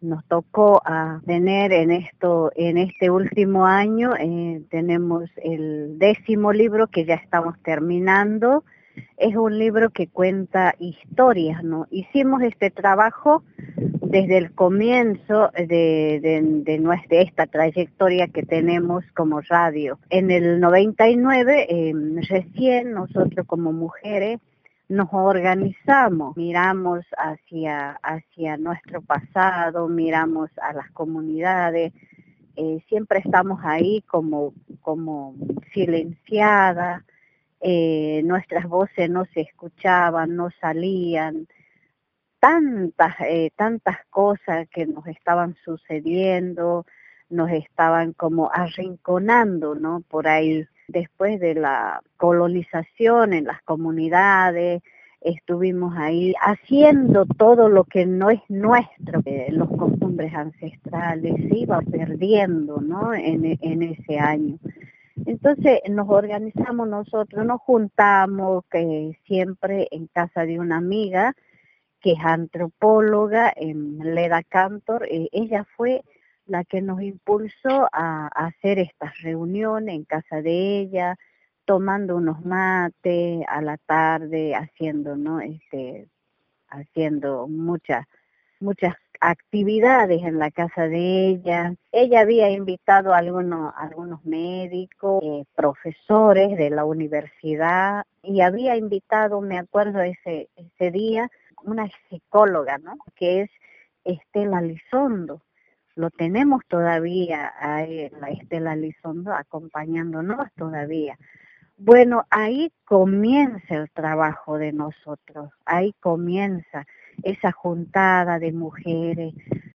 nos tocó tener en este último año, tenemos el 10º libro que ya estamos terminando. Es un libro que cuenta historias, ¿no? Hicimos este trabajo desde el comienzo de esta trayectoria que tenemos como radio. En el 99, recién nosotros como mujeres nos organizamos, miramos hacia nuestro pasado, miramos a las comunidades, siempre estamos ahí como silenciadas, nuestras voces no se escuchaban, no salían, tantas cosas que nos estaban sucediendo, nos estaban como arrinconando, ¿no? Por ahí, después de la colonización en las comunidades, estuvimos ahí haciendo todo lo que no es nuestro, los costumbres ancestrales se iba perdiendo, ¿no? En ese año. Entonces nos organizamos nosotros, nos juntamos siempre en casa de una amiga que es antropóloga, Leda Cantor. Ella fue la que nos impulsó a hacer estas reuniones en casa de ella, tomando unos mates a la tarde, haciendo, ¿no? Haciendo muchas actividades en la casa de ella. Ella había invitado a algunos médicos, profesores de la universidad, y había invitado, me acuerdo ese día, una psicóloga, ¿no? Que es Estela Lizondo. Lo tenemos todavía a la Estela Lizondo acompañándonos todavía. Bueno, ahí comienza el trabajo de nosotros, ahí comienza esa juntada de mujeres,